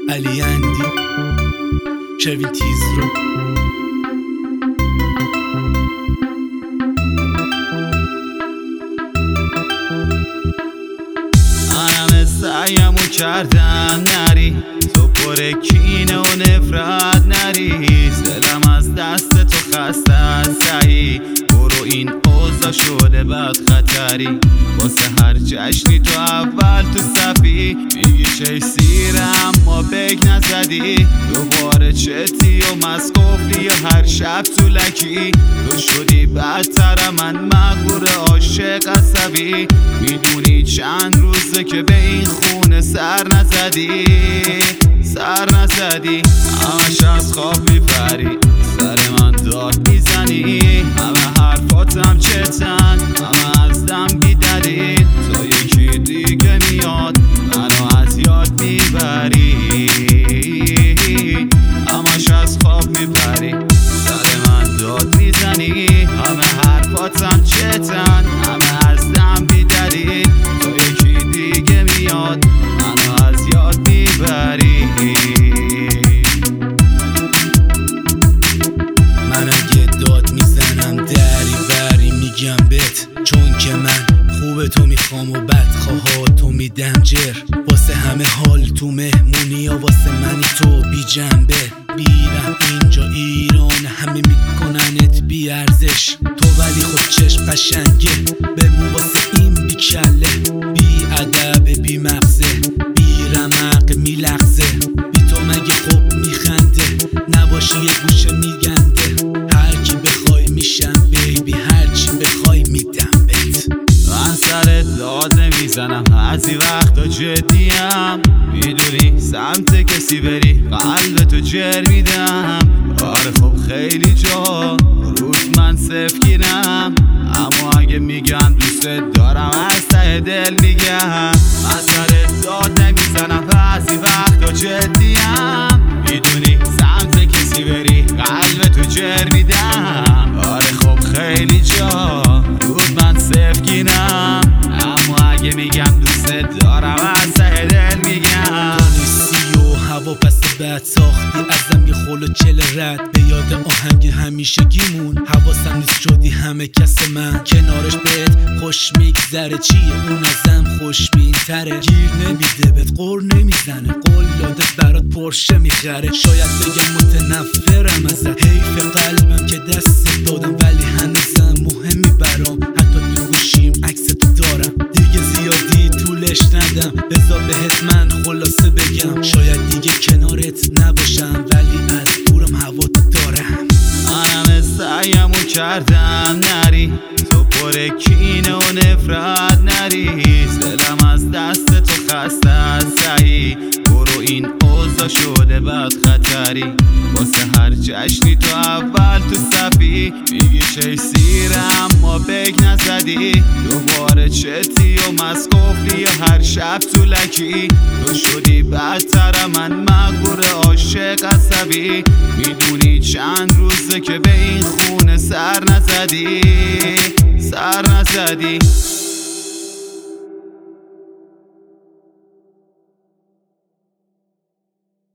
علی اندی کوین تیزرو. منم سعیمو کردم نری، تو پر کینه و نفرت نریز. دلم از دست تو خسته از سعی، برو این اوضاع شده بد خطری. واسه هر جشنی تو اول تو صفی، میگی چه سیره اما بگ نزدی. دوباره چتی و مسکوفی و هر شب تو لکی. تو شدی بدتر من مغرور عاشق عصبی. میدونی چند روزه که به این خونه سر نزدی. همش از خواب میپری، سر من داد میزنی. همه حرفاتم چتن، همه از دم بیدری. تا یکی دیگه میاد منو از یاد میبری. همش از خواب میپری، سر من داد میزنی. همه حرفاتم چتن، همه از دم بیدری. تا یکی دیگه میاد منو از یاد میبری. من اگه داد میزنم دری بری میگم بهت، چون که من خوب تو میخوام و بدخواه تو میدم جر. واسه همه حال تو مهمونی یا واسه منی تو بی جنبه. بیرم اینجا ایران، همه میکننت بی ارزش. تو ولی خود چشم قشنگه، بمون واسه این بی کله. بی ادب بی مغزه، بی رمق میلغزه. بی تو مگه خوب میخنده، نباشی یه گوشه میگنده. هر کی بخوای میشم بیبی، هر چی بخوای میدم بهت. من سرت داد نمیزنم، بعضی وقتا جدیم. میدونی سمت کسی بری قلب تو جر میدم. آره خب خیلی جا روز من صفر گیرم، اما اگه میگم دوست دارم از ته دل میگم. من سرت داد نمیزنم، بعضی وقتا جدیم. میدونی سمت کسی بری قلب تو جر میدم. آره خب خیلی جا روز من صفر گیرم، اما اگه میگم دوست دارم از ته دل میگم. نیستی و هوا پس بد ساختی ازم یه خل و چل رد. به یاد آهنگ همیشگیمون حواسم نیست شدی همه کس من. کنارش بهت خوش میگذره، چیه اون ازم خوشبین تره. گیر نمیده بهت قور نمیزنه، قول یادت برات پرشه میخره. شاید بگم متنفرم ازت، حیف قلبم که دست دادم. ولی هنوزم مهمی برام، حتی تو گوشیم عکس تو دارم. دیگه زیادی طولش ندم، بذار بهت من خلاصه بگم. شاید دیگه کنارت نباشم، ولی از دورم هوا تو دارم. منم سعیمو کردم نری، تو پر کینه و نفرت نریز. دلم از دست تو خسته از سعی، برو این اوضاع شده بد خطری. واسه هر جشنی تو اول تو صفی، میگی چه سیره اما بگ نزدی. دوباره چتی و مسکوفی و هر شب تو لکی. تو شدی بدتر من مغرور عاشق عصبی. میدونی چند روزه که به این خونه سر نزدی.